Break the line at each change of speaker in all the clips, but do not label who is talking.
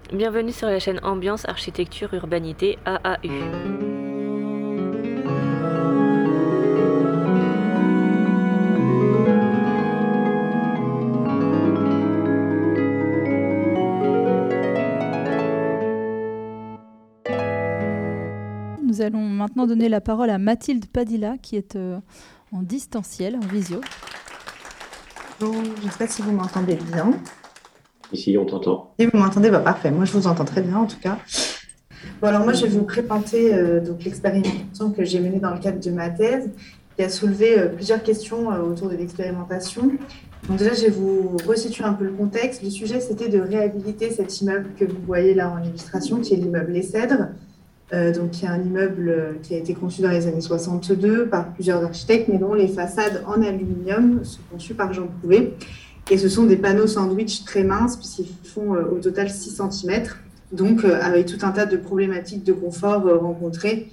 Bienvenue sur la chaîne Ambiance Architecture Urbanité AAU.
Nous allons maintenant donner la parole à Mathilde Padilla qui est en distanciel, en visio.
Bonjour, je ne sais pas si vous m'entendez bien.
Ici, on t'entend.
Si vous m'entendez, parfait. Moi, je vous entends très bien, en tout cas. Bon, alors moi, je vais vous présenter donc l'expérimentation que j'ai menée dans le cadre de ma thèse, qui a soulevé plusieurs questions autour de l'expérimentation. Donc déjà, je vais vous resituer un peu le contexte. Le sujet, c'était de réhabiliter cet immeuble que vous voyez là en illustration, qui est l'immeuble Les Cèdres. Donc, qui est un immeuble qui a été conçu dans les années 62 par plusieurs architectes, mais dont les façades en aluminium sont conçues par Jean Prouvé. Et ce sont des panneaux sandwich très minces, puisqu'ils font au total 6 cm, donc avec tout un tas de problématiques de confort rencontrées,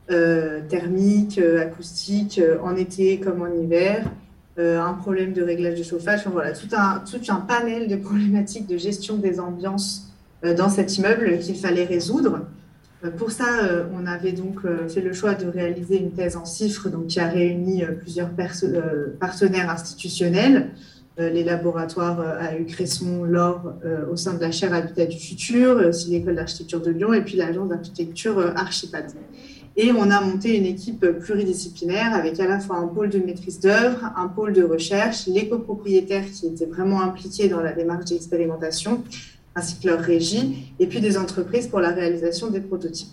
thermiques, acoustiques, en été comme en hiver, un problème de réglage de chauffage, enfin, voilà, tout un panel de problématiques de gestion des ambiances dans cet immeuble qu'il fallait résoudre. Pour ça, on avait donc fait le choix de réaliser une thèse en CIFRE, donc qui a réuni plusieurs partenaires institutionnels, les laboratoires AU Cresson, l'OR, au sein de la chaire Habitat du Futur, aussi l'École d'architecture de Lyon et puis l'agence d'architecture Archipad. Et on a monté une équipe pluridisciplinaire avec à la fois un pôle de maîtrise d'œuvre, un pôle de recherche, les copropriétaires qui étaient vraiment impliqués dans la démarche d'expérimentation, ainsi que leur régie, et puis des entreprises pour la réalisation des prototypes.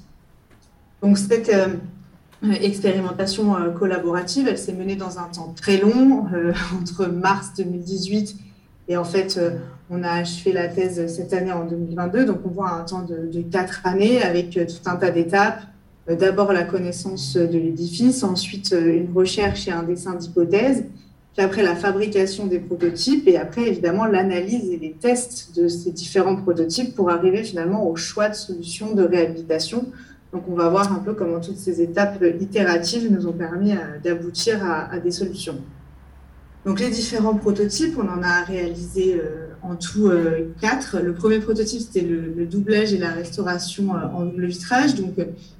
Donc cette expérimentation collaborative, elle s'est menée dans un temps très long, entre mars 2018 et en fait, on a achevé la thèse cette année en 2022, donc on voit un temps de 4 années avec tout un tas d'étapes. D'abord la connaissance de l'édifice, ensuite une recherche et un dessin d'hypothèse, puis après la fabrication des prototypes et après évidemment l'analyse et les tests de ces différents prototypes pour arriver finalement au choix de solutions de réhabilitation. Donc on va voir un peu comment toutes ces étapes itératives nous ont permis d'aboutir à des solutions. Donc les différents prototypes, on en a réalisé en tout 4. Le premier prototype, c'était le doublage et la restauration en double vitrage. Donc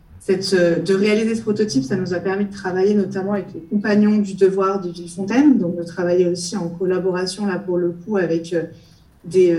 de réaliser ce prototype, ça nous a permis de travailler notamment avec les compagnons du devoir de Villefontaine, donc de travailler aussi en collaboration là pour le coup avec des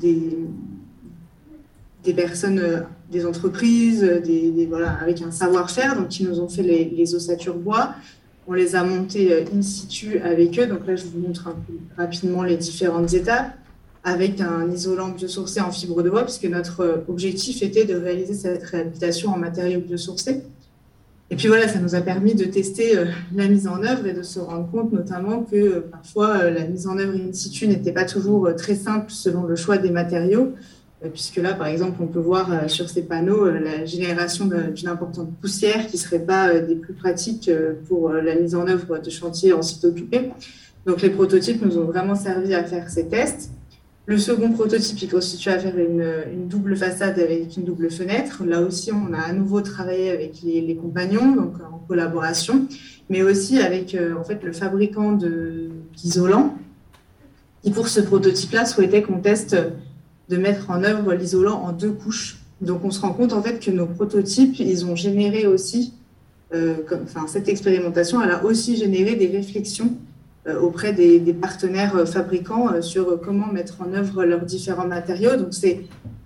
personnes, des entreprises, voilà, avec un savoir-faire, donc qui nous ont fait les ossatures bois. On les a montées in situ avec eux, donc là je vous montre un peu rapidement les différentes étapes, avec un isolant biosourcé en fibre de bois, puisque notre objectif était de réaliser cette réhabilitation en matériaux biosourcés. Et puis voilà, ça nous a permis de tester la mise en œuvre et de se rendre compte notamment que parfois la mise en œuvre in situ n'était pas toujours très simple selon le choix des matériaux, puisque là, par exemple, on peut voir sur ces panneaux la génération d'une importante poussière qui ne serait pas des plus pratiques pour la mise en œuvre de chantiers en site occupé. Donc les prototypes nous ont vraiment servi à faire ces tests. Le second prototype, il consistait à faire une double façade avec une double fenêtre. Là aussi, on a à nouveau travaillé avec les compagnons, donc en collaboration, mais aussi avec en fait, le fabricant d'isolants, qui pour ce prototype-là souhaitait qu'on teste de mettre en œuvre l'isolant en 2 couches. Donc on se rend compte en fait que nos prototypes, ils ont généré aussi, cette expérimentation, elle a aussi généré des réflexions auprès des partenaires fabricants sur comment mettre en œuvre leurs différents matériaux. Donc c'est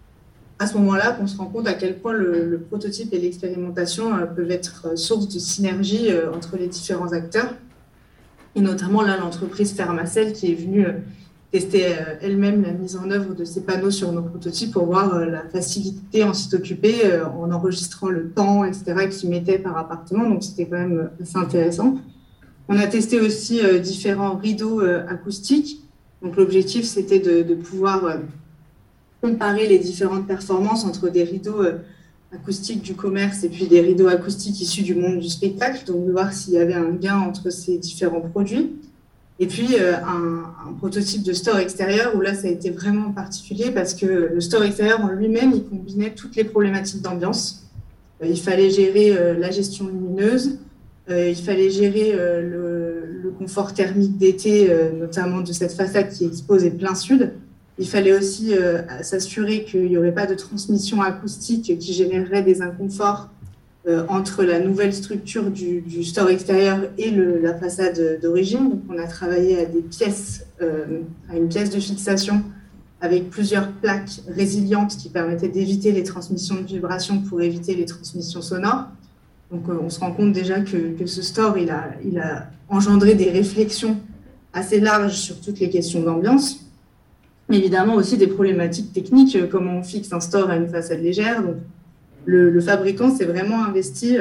à ce moment-là qu'on se rend compte à quel point le prototype et l'expérimentation peuvent être source de synergie entre les différents acteurs. Et notamment là, l'entreprise Thermacell qui est venue tester elle-même la mise en œuvre de ces panneaux sur nos prototypes pour voir la facilité en site occupé en enregistrant le temps, etc., qu'ils mettaient par appartement. Donc c'était quand même assez intéressant. On a testé aussi différents rideaux acoustiques. Donc, l'objectif, c'était de pouvoir comparer les différentes performances entre des rideaux acoustiques du commerce et puis des rideaux acoustiques issus du monde du spectacle. Donc, de voir s'il y avait un gain entre ces différents produits. Et puis, un prototype de store extérieur où là, ça a été vraiment particulier parce que le store extérieur en lui-même, il combinait toutes les problématiques d'ambiance. Il fallait gérer la gestion lumineuse. Il fallait gérer le confort thermique d'été, notamment de cette façade qui est exposée plein sud. Il fallait aussi s'assurer qu'il n'y aurait pas de transmission acoustique qui générerait des inconforts entre la nouvelle structure du store extérieur et la façade d'origine. Donc, on a travaillé à une pièce de fixation avec plusieurs plaques résilientes qui permettaient d'éviter les transmissions de vibrations pour éviter les transmissions sonores. Donc, on se rend compte déjà que ce store, il a engendré des réflexions assez larges sur toutes les questions d'ambiance, mais évidemment aussi des problématiques techniques, comment on fixe un store à une façade légère. Donc, le fabricant s'est vraiment investi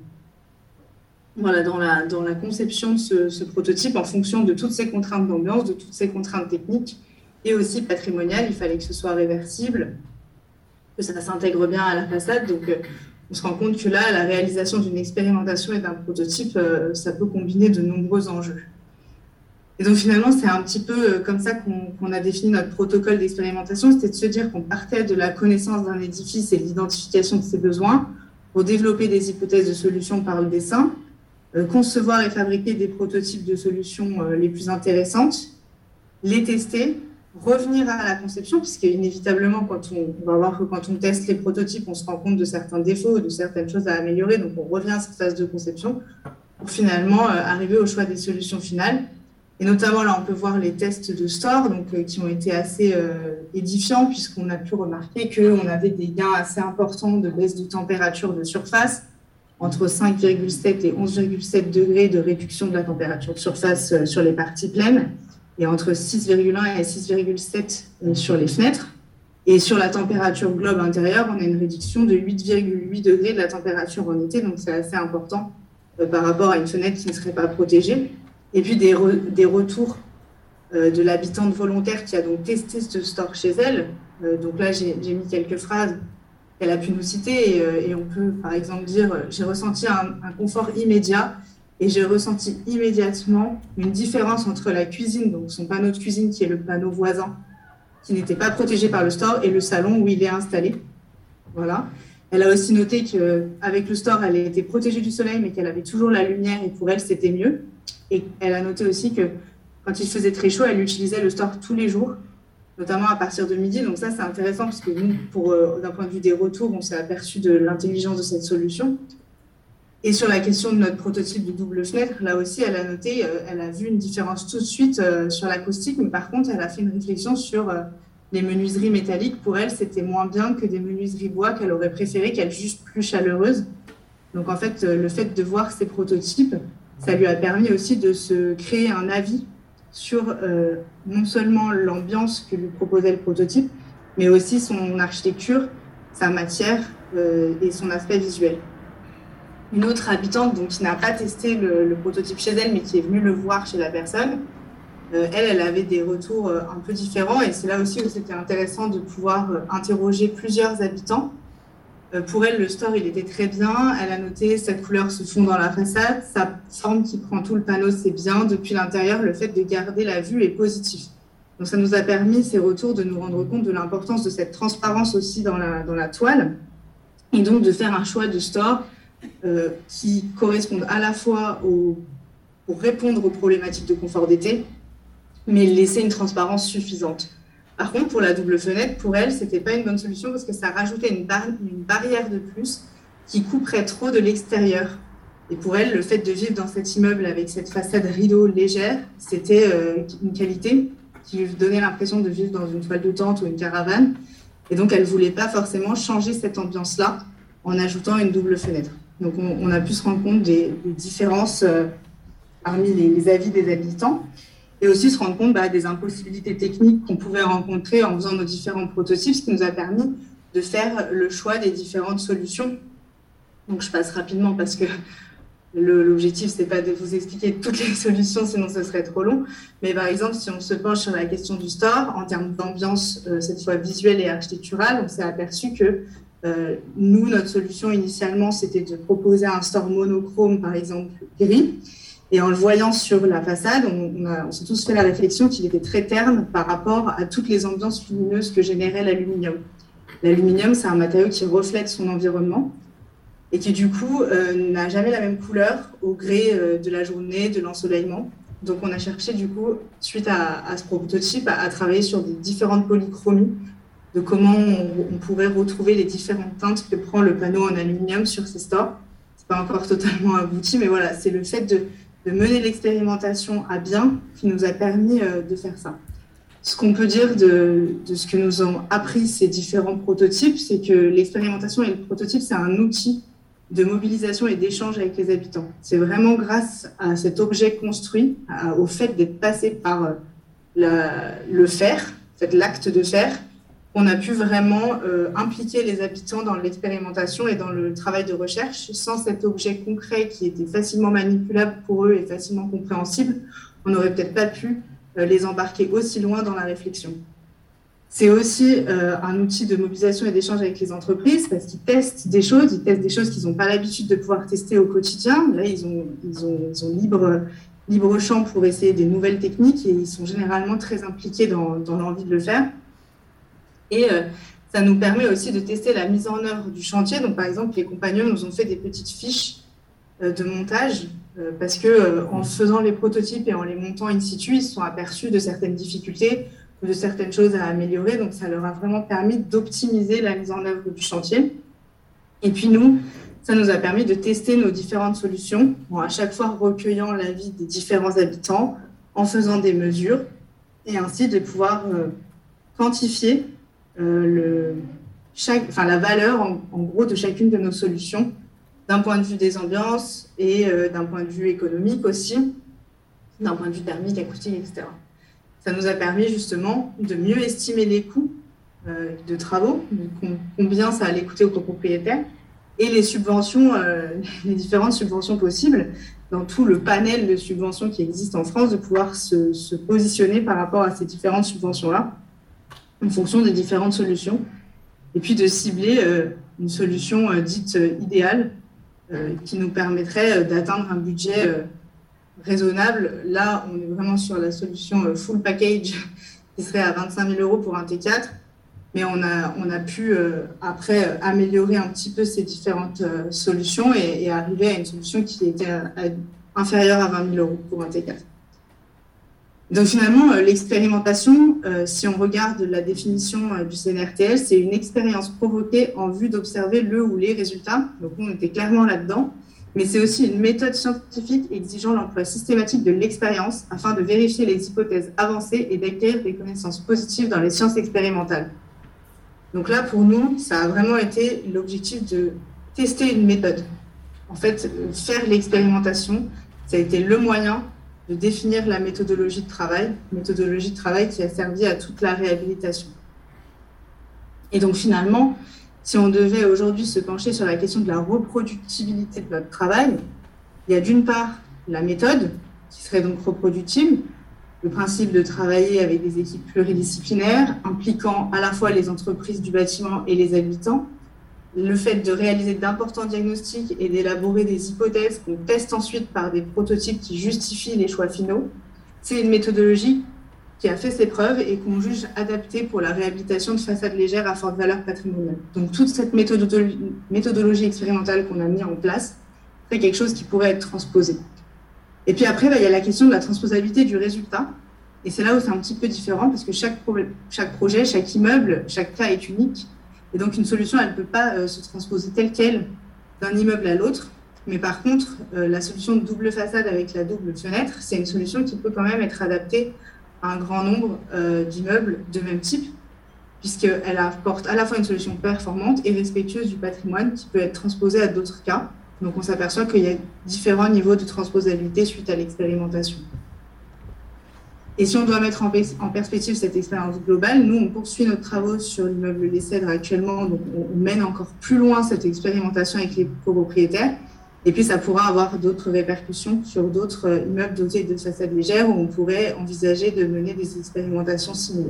dans la conception de ce prototype en fonction de toutes ces contraintes d'ambiance, de toutes ces contraintes techniques et aussi patrimoniales. Il fallait que ce soit réversible, que ça s'intègre bien à la façade. Donc, on se rend compte que là, la réalisation d'une expérimentation et d'un prototype, ça peut combiner de nombreux enjeux. Et donc finalement, c'est un petit peu comme ça qu'on a défini notre protocole d'expérimentation, c'était de se dire qu'on partait de la connaissance d'un édifice et de l'identification de ses besoins pour développer des hypothèses de solutions par le dessin, concevoir et fabriquer des prototypes de solutions les plus intéressantes, les tester, revenir à la conception, puisque inévitablement, quand on va voir que quand on teste les prototypes, on se rend compte de certains défauts, de certaines choses à améliorer, donc on revient à cette phase de conception pour finalement arriver au choix des solutions finales. Et notamment, là, on peut voir les tests de store qui ont été assez édifiants, puisqu'on a pu remarquer qu'on avait des gains assez importants de baisse de température de surface, entre 5,7 et 11,7 degrés de réduction de la température de surface sur les parties pleines, et entre 6,1 et 6,7 sur les fenêtres. Et sur la température globe intérieure, on a une réduction de 8,8 degrés de la température en été, donc c'est assez important par rapport à une fenêtre qui ne serait pas protégée. Et puis des retours de l'habitante volontaire qui a donc testé ce store chez elle. Donc là, j'ai mis quelques phrases qu'elle a pu nous citer et on peut par exemple dire « J'ai ressenti un confort immédiat et j'ai ressenti immédiatement une différence entre la cuisine, donc son panneau de cuisine qui est le panneau voisin, qui n'était pas protégé par le store, et le salon où il est installé. » Voilà. Elle a aussi noté qu'avec le store, elle était protégée du soleil, mais qu'elle avait toujours la lumière et pour elle, c'était mieux. Et elle a noté aussi que quand il faisait très chaud, elle utilisait le store tous les jours, notamment à partir de midi. Donc ça, c'est intéressant parce que nous, d'un point de vue des retours, on s'est aperçu de l'intelligence de cette solution. Et sur la question de notre prototype de double fenêtre, là aussi, elle a noté, elle a vu une différence tout de suite sur l'acoustique, mais par contre, elle a fait une réflexion sur les menuiseries métalliques. Pour elle, c'était moins bien que des menuiseries bois qu'elle aurait préféré, qu'elle juge plus chaleureuses. Donc en fait, le fait de voir ces prototypes, ça lui a permis aussi de se créer un avis sur non seulement l'ambiance que lui proposait le prototype, mais aussi son architecture, sa matière et son aspect visuel. Une autre habitante donc, qui n'a pas testé le prototype chez elle, mais qui est venue le voir chez la personne, elle avait des retours un peu différents et c'est là aussi où c'était intéressant de pouvoir interroger plusieurs habitants. Pour elle, le store, il était très bien. Elle a noté sa couleur se fond dans la façade, sa forme qui prend tout le panneau, c'est bien. Depuis l'intérieur, le fait de garder la vue est positif. Donc, ça nous a permis, ces retours, de nous rendre compte de l'importance de cette transparence aussi dans la toile et donc de faire un choix de store qui corresponde à la fois pour répondre aux problématiques de confort d'été, mais laisser une transparence suffisante. Par contre, pour la double fenêtre, pour elle, ce n'était pas une bonne solution parce que ça rajoutait une barrière de plus qui couperait trop de l'extérieur. Et pour elle, le fait de vivre dans cet immeuble avec cette façade rideau légère, c'était une qualité qui lui donnait l'impression de vivre dans une toile de tente ou une caravane. Et donc, elle ne voulait pas forcément changer cette ambiance-là en ajoutant une double fenêtre. Donc, on a pu se rendre compte des différences parmi les avis des habitants. Et aussi se rendre compte des impossibilités techniques qu'on pouvait rencontrer en faisant nos différents prototypes, ce qui nous a permis de faire le choix des différentes solutions. Donc, je passe rapidement parce que l'objectif, ce n'est pas de vous expliquer toutes les solutions, sinon ce serait trop long. Mais par exemple, si on se penche sur la question du store, en termes d'ambiance, cette fois visuelle et architecturale, on s'est aperçu que nous, notre solution initialement, c'était de proposer un store monochrome, par exemple, gris. Et en le voyant sur la façade, on s'est tous fait la réflexion qu'il était très terne par rapport à toutes les ambiances lumineuses que générait l'aluminium. L'aluminium, c'est un matériau qui reflète son environnement et qui, du coup, n'a jamais la même couleur au gré de la journée, de l'ensoleillement. Donc, on a cherché, du coup, suite à ce prototype, à travailler sur des différentes polychromies, de comment on pourrait retrouver les différentes teintes que prend le panneau en aluminium sur ces stores. Ce n'est pas encore totalement abouti, mais voilà, c'est le fait de mener l'expérimentation à bien qui nous a permis de faire ça. Ce qu'on peut dire de ce que nous ont appris ces différents prototypes, c'est que l'expérimentation et le prototype, c'est un outil de mobilisation et d'échange avec les habitants. C'est vraiment grâce à cet objet construit, au fait d'être passé par le faire, en fait, l'acte de faire, qu'on a pu vraiment impliquer les habitants dans l'expérimentation et dans le travail de recherche. Sans cet objet concret qui était facilement manipulable pour eux et facilement compréhensible, on n'aurait peut-être pas pu les embarquer aussi loin dans la réflexion. C'est aussi un outil de mobilisation et d'échange avec les entreprises parce qu'ils testent des choses qu'ils n'ont pas l'habitude de pouvoir tester au quotidien. Là, ils ont libre champ pour essayer des nouvelles techniques et ils sont généralement très impliqués dans l'envie de le faire. Et ça nous permet aussi de tester la mise en œuvre du chantier. Donc, par exemple, les compagnons nous ont fait des petites fiches de montage parce qu'en faisant les prototypes et en les montant in situ, ils se sont aperçus de certaines difficultés ou de certaines choses à améliorer. Donc, ça leur a vraiment permis d'optimiser la mise en œuvre du chantier. Et puis, nous, ça nous a permis de tester nos différentes solutions, à chaque fois recueillant l'avis des différents habitants, en faisant des mesures, et ainsi de pouvoir quantifier la valeur, en gros, de chacune de nos solutions, d'un point de vue des ambiances et d'un point de vue économique aussi, d'un point de vue thermique, acoustique, etc. Ça nous a permis justement de mieux estimer les coûts de travaux, combien ça allait coûter aux copropriétaires, et les subventions, les différentes subventions possibles, dans tout le panel de subventions qui existe en France, de pouvoir se positionner par rapport à ces différentes subventions-là, en fonction des différentes solutions, et puis de cibler une solution dite idéale, qui nous permettrait d'atteindre un budget raisonnable. Là, on est vraiment sur la solution full package qui serait à 25 000 € pour un T4, mais on a pu après améliorer un petit peu ces différentes solutions et arriver à une solution qui était inférieure à 20 000 € pour un T4. Donc finalement, l'expérimentation, si on regarde la définition du CNRTL, c'est une expérience provoquée en vue d'observer le ou les résultats. Donc on était clairement là-dedans, mais c'est aussi une méthode scientifique exigeant l'emploi systématique de l'expérience afin de vérifier les hypothèses avancées et d'acquérir des connaissances positives dans les sciences expérimentales. Donc là, pour nous, ça a vraiment été l'objectif de tester une méthode. En fait, faire l'expérimentation, ça a été le moyen de définir la méthodologie de travail qui a servi à toute la réhabilitation. Et donc finalement, si on devait aujourd'hui se pencher sur la question de la reproductibilité de notre travail, il y a d'une part la méthode, qui serait donc reproductible, le principe de travailler avec des équipes pluridisciplinaires, impliquant à la fois les entreprises du bâtiment et les habitants, le fait de réaliser d'importants diagnostics et d'élaborer des hypothèses qu'on teste ensuite par des prototypes qui justifient les choix finaux, c'est une méthodologie qui a fait ses preuves et qu'on juge adaptée pour la réhabilitation de façades légères à forte valeur patrimoniale. Donc toute cette méthodologie expérimentale qu'on a mis en place, c'est quelque chose qui pourrait être transposé. Et puis après, il y a la question de la transposabilité du résultat. Et c'est là où c'est un petit peu différent parce que chaque projet, chaque immeuble, chaque cas est unique. Et donc, une solution, elle ne peut pas se transposer telle qu'elle d'un immeuble à l'autre. Mais par contre, la solution de double façade avec la double fenêtre, c'est une solution qui peut quand même être adaptée à un grand nombre d'immeubles de même type, puisqu'elle apporte à la fois une solution performante et respectueuse du patrimoine qui peut être transposée à d'autres cas. Donc, on s'aperçoit qu'il y a différents niveaux de transposabilité suite à l'expérimentation. Et si on doit mettre en perspective cette expérience globale, nous, on poursuit nos travaux sur l'immeuble Les Cèdres actuellement, donc on mène encore plus loin cette expérimentation avec les copropriétaires. Et puis, ça pourra avoir d'autres répercussions sur d'autres immeubles dotés de façades légères où on pourrait envisager de mener des expérimentations similaires.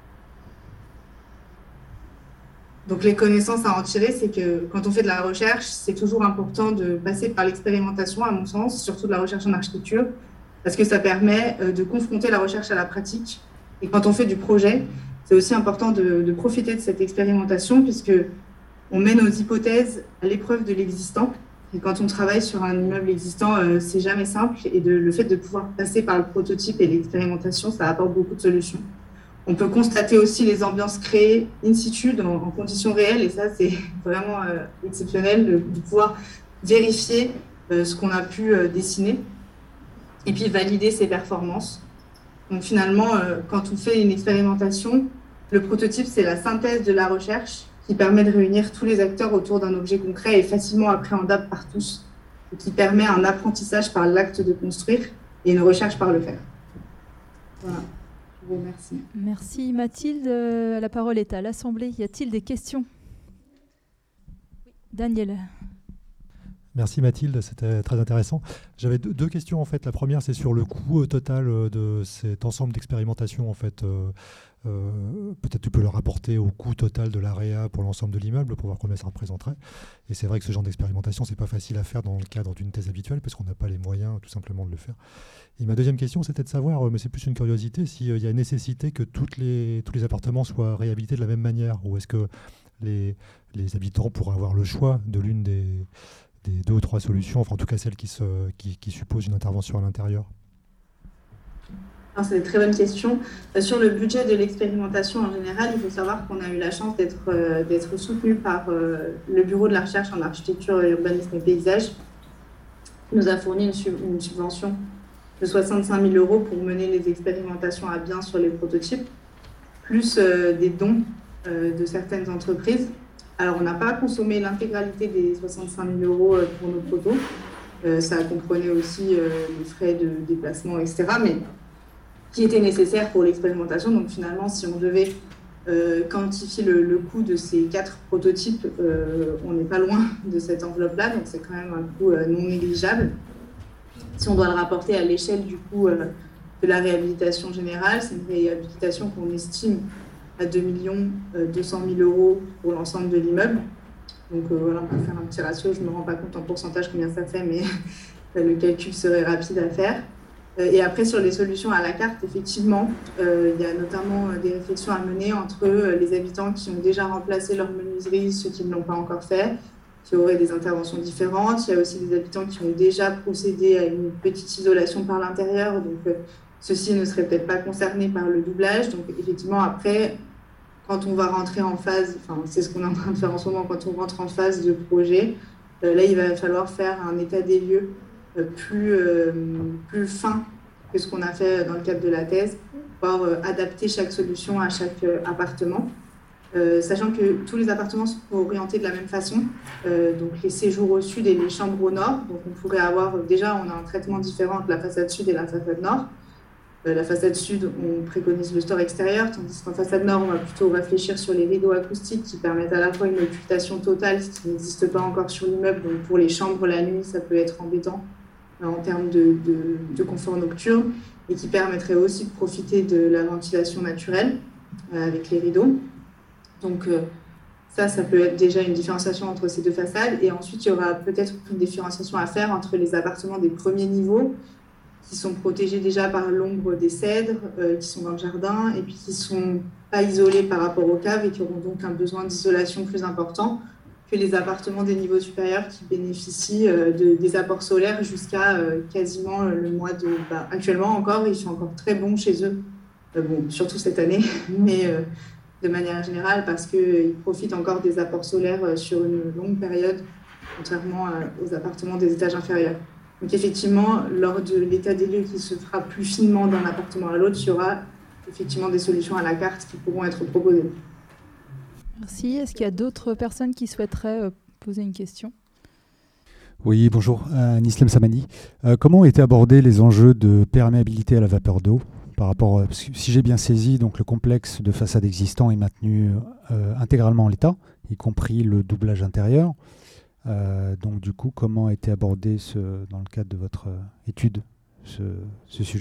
Donc, les connaissances à en tirer, c'est que quand on fait de la recherche, c'est toujours important de passer par l'expérimentation, à mon sens, surtout de la recherche en architecture, parce que ça permet de confronter la recherche à la pratique. Et quand on fait du projet, c'est aussi important de profiter de cette expérimentation, puisqu'on met nos hypothèses à l'épreuve de l'existant. Et quand on travaille sur un immeuble existant, c'est jamais simple. Et le fait de pouvoir passer par le prototype et l'expérimentation, ça apporte beaucoup de solutions. On peut constater aussi les ambiances créées in situ en conditions réelles. Et ça, c'est vraiment exceptionnel de pouvoir vérifier ce qu'on a pu dessiner et puis valider ses performances. Donc finalement, quand on fait une expérimentation, le prototype, c'est la synthèse de la recherche qui permet de réunir tous les acteurs autour d'un objet concret et facilement appréhendable par tous, et qui permet un apprentissage par l'acte de construire et une recherche par le faire. Voilà, je vous remercie.
Merci Mathilde. La parole est à l'Assemblée. Y a-t-il des questions ? Daniel.
Merci Mathilde, c'était très intéressant. J'avais deux questions en fait. La première, c'est sur le coût total de cet ensemble d'expérimentations en fait. Peut-être tu peux le rapporter au coût total de l'AREA pour l'ensemble de l'immeuble pour voir combien ça représenterait. Et c'est vrai que ce genre d'expérimentation, c'est pas facile à faire dans le cadre d'une thèse habituelle parce qu'on n'a pas les moyens tout simplement de le faire. Et ma deuxième question, c'était de savoir, mais c'est plus une curiosité, s'il y a une nécessité que tous les appartements soient réhabilités de la même manière, ou est-ce que les habitants pourraient avoir le choix de l'une des 2 ou 3 solutions, enfin en tout cas celle qui suppose une intervention à l'intérieur.
C'est une très bonne question. Sur le budget de l'expérimentation en général, il faut savoir qu'on a eu la chance d'être soutenu par le Bureau de la recherche en architecture, urbanisme et paysage, qui nous a fourni une subvention de 65 000 € pour mener les expérimentations à bien sur les prototypes, plus des dons de certaines entreprises. Alors, on n'a pas consommé l'intégralité des 65 000 € pour nos protos. Ça comprenait aussi les frais de déplacement, etc., mais qui étaient nécessaires pour l'expérimentation. Donc, finalement, si on devait quantifier le coût de ces 4 prototypes, on n'est pas loin de cette enveloppe-là. Donc, c'est quand même un coût non négligeable. Si on doit le rapporter à l'échelle du coût de la réhabilitation générale, c'est une réhabilitation qu'on estime à 2 200 000 € pour l'ensemble de l'immeuble. Donc voilà, on peut faire un petit ratio, je ne me rends pas compte en pourcentage combien ça fait, mais le calcul serait rapide à faire. Et après, sur les solutions à la carte, effectivement, il y a notamment des réflexions à mener entre les habitants qui ont déjà remplacé leur menuiserie, ceux qui ne l'ont pas encore fait, qui auraient des interventions différentes. Il y a aussi des habitants qui ont déjà procédé à une petite isolation par l'intérieur, donc ceux-ci ne seraient peut-être pas concernés par le doublage. Donc effectivement, après, quand on va rentrer en phase, enfin c'est ce qu'on est en train de faire en ce moment, quand on rentre en phase de projet, là il va falloir faire un état des lieux plus fin que ce qu'on a fait dans le cadre de la thèse, pour adapter chaque solution à chaque appartement, sachant que tous les appartements sont orientés de la même façon, donc les séjours au sud et les chambres au nord. Donc on pourrait avoir, déjà on a un traitement différent entre la façade sud et la façade nord. La façade sud, on préconise le store extérieur, tandis qu'en façade nord, on va plutôt réfléchir sur les rideaux acoustiques qui permettent à la fois une occultation totale, ce qui n'existe pas encore sur l'immeuble. Donc pour les chambres la nuit, ça peut être embêtant en termes de confort nocturne, et qui permettrait aussi de profiter de la ventilation naturelle avec les rideaux. Donc ça peut être déjà une différenciation entre ces deux façades. Et ensuite, il y aura peut-être une différenciation à faire entre les appartements des premiers niveaux, qui sont protégés déjà par l'ombre des cèdres, qui sont dans le jardin, et puis qui ne sont pas isolés par rapport aux caves et qui auront donc un besoin d'isolation plus important que les appartements des niveaux supérieurs qui bénéficient des apports solaires jusqu'à quasiment le mois de... actuellement encore, il fait encore très bon chez eux, surtout cette année, mais de manière générale parce qu'ils profitent encore des apports solaires sur une longue période, contrairement aux appartements des étages inférieurs. Donc effectivement, lors de l'état des lieux qui se fera plus finement d'un appartement à l'autre, il y aura effectivement des solutions à la carte qui pourront être proposées.
Merci. Est-ce qu'il y a d'autres personnes qui souhaiteraient poser une question ?
Oui, bonjour. Nislem Samani. Comment ont été abordés les enjeux de perméabilité à la vapeur d'eau par rapport, si j'ai bien saisi, donc le complexe de façade existant est maintenu intégralement en l'état, y compris le doublage intérieur. Donc du coup, comment a été abordé dans le cadre de votre étude ce sujet ?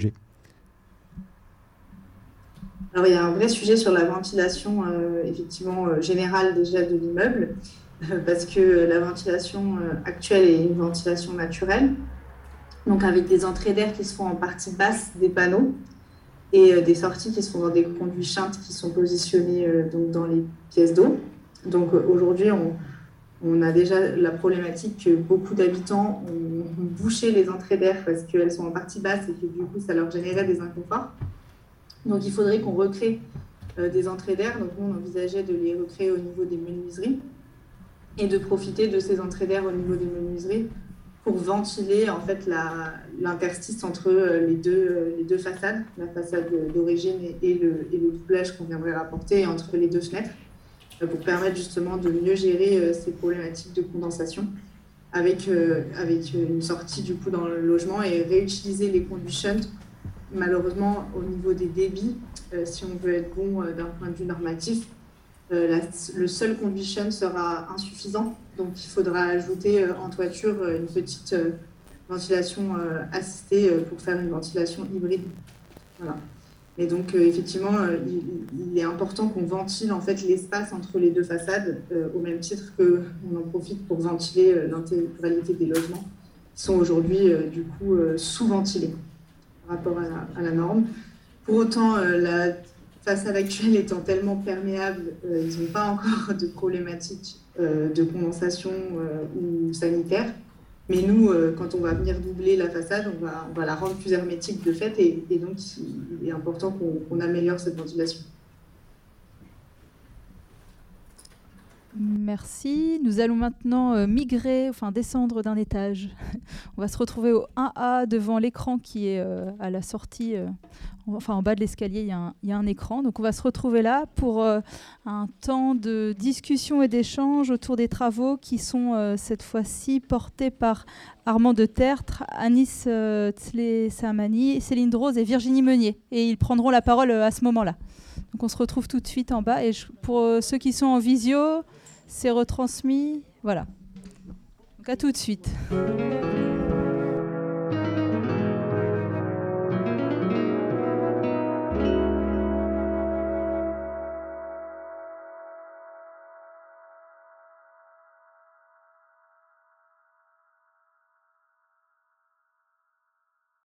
Alors il y a un vrai sujet sur la ventilation effectivement générale déjà de l'immeuble, parce que la ventilation actuelle est une ventilation naturelle, donc avec des entrées d'air qui se font en partie basse des panneaux et des sorties qui se font dans des conduits chintes qui sont positionnés donc dans les pièces d'eau. Donc aujourd'hui, On a déjà la problématique que beaucoup d'habitants ont bouché les entrées d'air parce qu'elles sont en partie basses et que du coup, ça leur générait des inconforts. Donc, il faudrait qu'on recrée des entrées d'air. Donc, nous, on envisageait de les recréer au niveau des menuiseries et de profiter de ces entrées d'air au niveau des menuiseries pour ventiler en fait l'interstice entre les deux façades, la façade d'origine et le doublage qu'on viendrait rapporter entre les deux fenêtres, pour permettre justement de mieux gérer ces problématiques de condensation avec une sortie du coup dans le logement et réutiliser les conduits shunt. Malheureusement, au niveau des débits, si on veut être bon d'un point de vue normatif, le seul conduit shunt sera insuffisant. Donc, il faudra ajouter en toiture une petite ventilation assistée pour faire une ventilation hybride. Voilà. Et donc, effectivement, il est important qu'on ventile en fait, l'espace entre les deux façades, au même titre qu'on en profite pour ventiler l'intégralité des logements qui sont aujourd'hui, du coup, sous-ventilés par rapport à la norme. Pour autant, la façade actuelle étant tellement perméable, ils n'ont pas encore de problématique de condensation ou sanitaire. Mais nous, quand on va venir doubler la façade, on va la rendre plus hermétique de fait et donc il est important qu'on améliore cette ventilation.
Merci. Nous allons maintenant descendre d'un étage. On va se retrouver au 1A devant l'écran qui est à la sortie, en bas de l'escalier, il y a un écran. Donc on va se retrouver là pour un temps de discussion et d'échange autour des travaux qui sont cette fois-ci portés par Armand de Tertre, Anis Tzle-Samani, Céline Drose et Virginie Meunier. Et ils prendront la parole à ce moment-là. Donc on se retrouve tout de suite en bas. Et pour ceux qui sont en visio, c'est retransmis. Voilà. Donc à tout de suite.